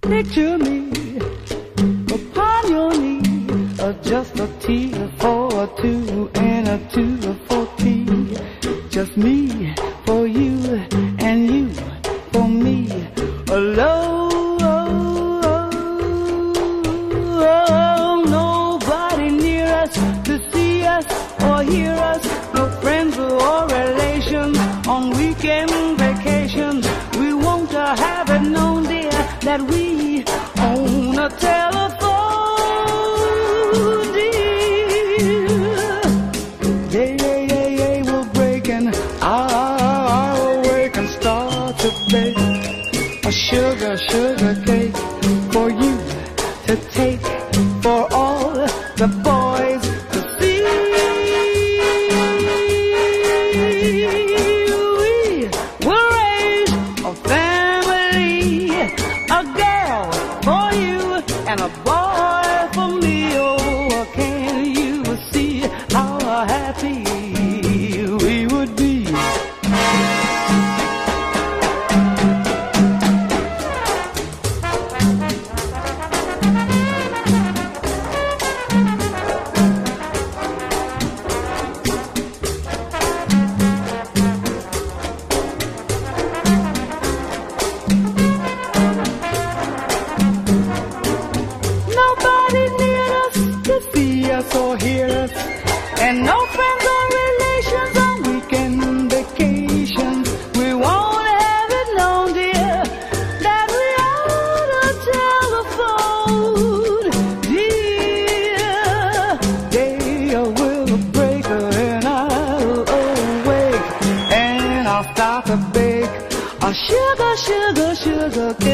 Picture me upon your knee, just a tear for a two and a two for tea. Just me for you and you for me alone. Nobody near us to see us or hear us. No friends or relations on weekend vacations. We won't have it known, dear, that we own a telephone, dear. Day will break and I'll wake and start to bake a sugar cake for you to take, for all the boys to see. We will raise a family, a girl for you and a boy for me. Oh, can you see how happy we would be? Nobody near us to see us or hear us, and no friends or relations on weekend vacations. We won't have it known, dear, that we own a telephone, dear. Day will break and I'll awake and I'll start to bake a sugar cake.